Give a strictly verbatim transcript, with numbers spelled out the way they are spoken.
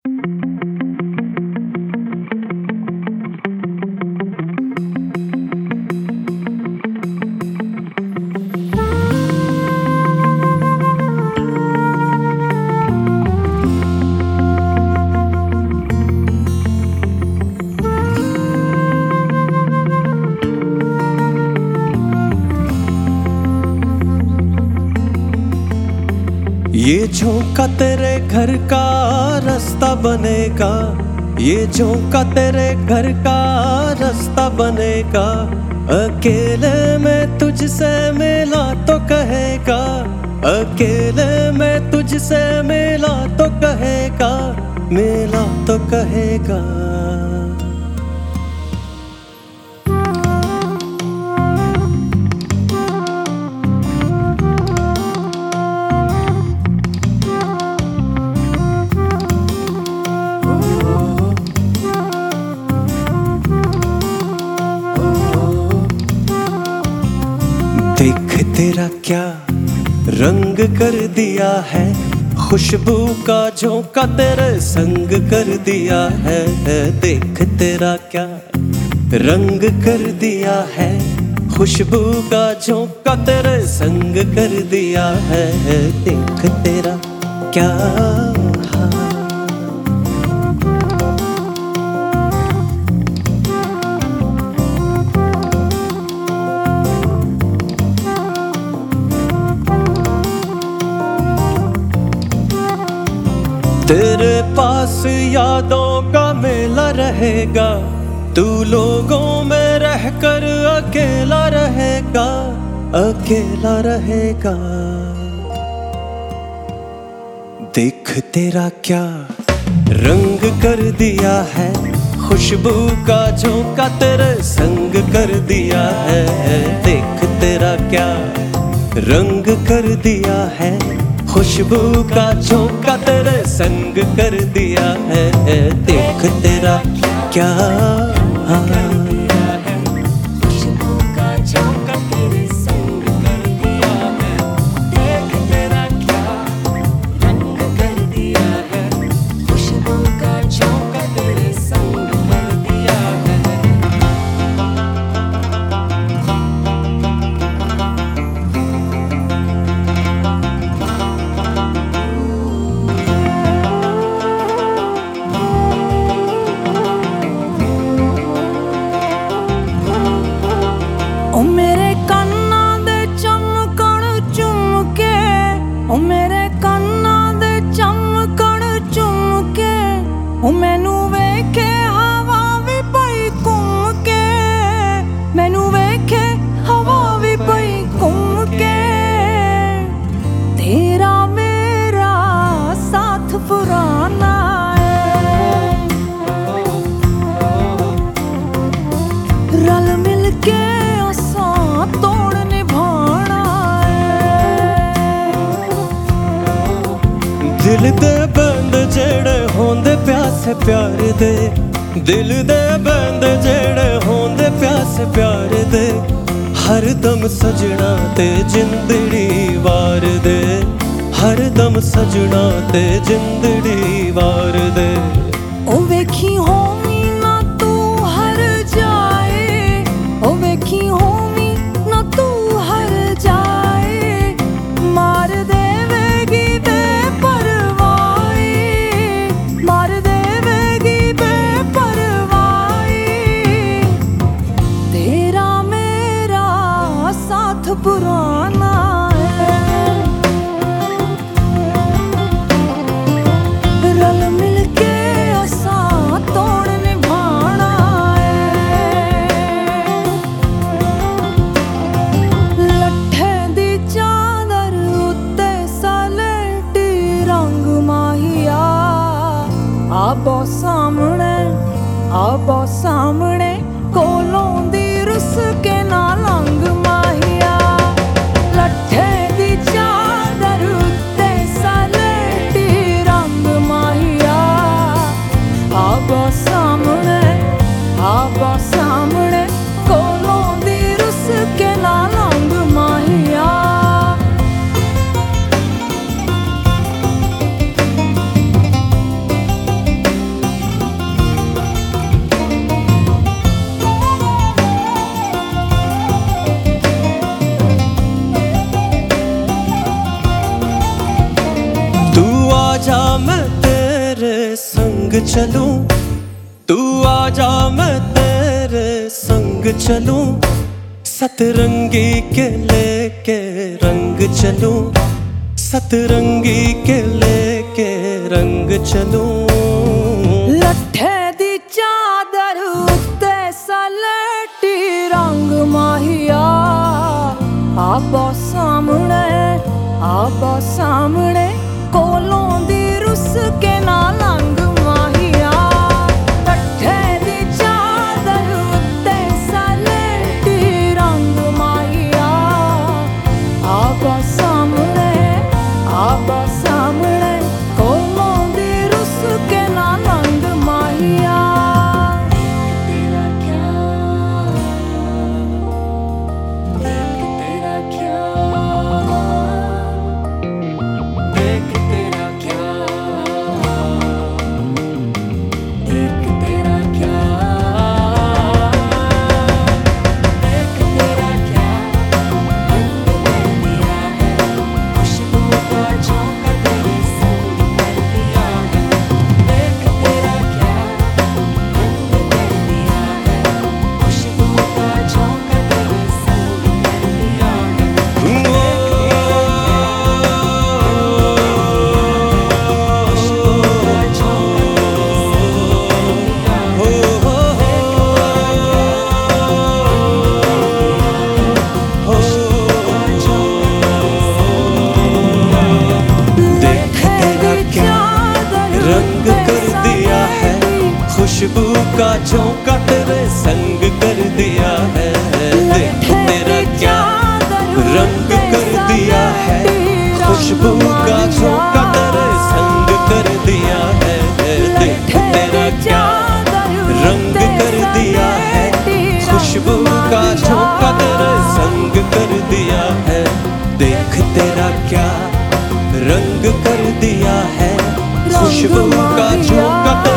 ये झोंका तेरे घर का रास्ता बनेगा, ये झोंका तेरे घर का रास्ता बनेगा। अकेले में तुझसे मिला तो कहेगा, अकेले में तुझसे मिला तो कहेगा, मिला तो कहेगा। देख तेरा क्या रंग कर दिया है, खुशबू का झोंका तेरे संग कर दिया है। देख तेरा क्या रंग कर दिया है, खुशबू का झोंका तेरे संग कर दिया है। देख तेरा क्या तेरे पास यादों का मेला रहेगा, तू लोगों में रहकर अकेला रहेगा, अकेला रहेगा। देख तेरा क्या रंग कर दिया है, खुशबू का झोंका तेरे संग कर दिया है। देख तेरा क्या रंग कर दिया है, खुशबू का झोंका तेरे संग कर दिया है। देख तेरा क्या खुशबू का झोंका तेरे संग कर दिया है। देख तेरा क्या रंग कर दिया है, खुशबू का झोंका तेरे संग कर दिया है। ओ मेरे कान्ना दे चमकण चुमके, ओ मेरे कान्ना दे चमकण चुमके, ओ मैनू वेखे हवा भी पई घूम के, मैनू वेखे हवा भी पई घूम के। तेरा मेरा साथ पुराना है, रल मिल के तोड़ निभाना है। दिल दे बंद जेड़े होंदे प्यासे प्यार दे, दिल दे बंद जेड़े होंदे प्यासे प्यार दे। हर दम सजना ते जिंदड़ी वार दे, हर दम सजना ते जिंदड़ी वार दे। ओ वेखी होमी ना तू हर जाए, ओ वेखी होमी ना तू हर जाए। मार देवेगी बेपरवाही, मार देवेगी बेपरवाही। तेरा मेरा साथ पुराना है, रल मिल के असा तोड़ निभाना है। लट्ठे दी चादर उत्ते सलेटी रंग माहिया, आबो सामने आबो सामने कोलों दी रुस के ना लंग माहिया। लट्ठे दी चादर उत्ते सलेटी रंग माहिया, आबो सामने आबो सामने कोलों दी रुस के ना लंग माहिया। मैं तेरे संग चलूं, तू आजा मैं तेरे संग चलूं, सतरंगी के लेके रंग चलूं, सतरंगी के लेके रंग चलूं। लट्ठे दी चादर उत्ते सलेटी रंग माहिया, आपो सामने आपो सामने कोलों दी रुस के ना लंग माहिया। लट्ठे दी चादर उत्ते सलेटी रंग माहिया, आपो सामने आपो सामने कोलों दी रुस के ना लंग माहिया। तेरा क्या देख तेरा क्या देख तेरा क्या देख तेरा क्या देख तेरा क्या रंग कर दिया है, खुशबू का झोंका तेरे संग कर दिया है। देख तेरा क्या रंग कर दिया है, खुशबू का झोंका तेरे संग कर दिया है। देख तेरा क्या रंग कर दिया है, खुशबू का झोंका तेरे संग कर दिया है। देख तेरा क्या रंग कर दिया है, खुशबू का झोंका तेरे संग कर दिया है। देख तेरा क्या रंग कर दिया है, खुशबू का झोंका तेरे संग कर दिया है। देख तेरा क्या रंग कर दिया है, खुशबू का झोंका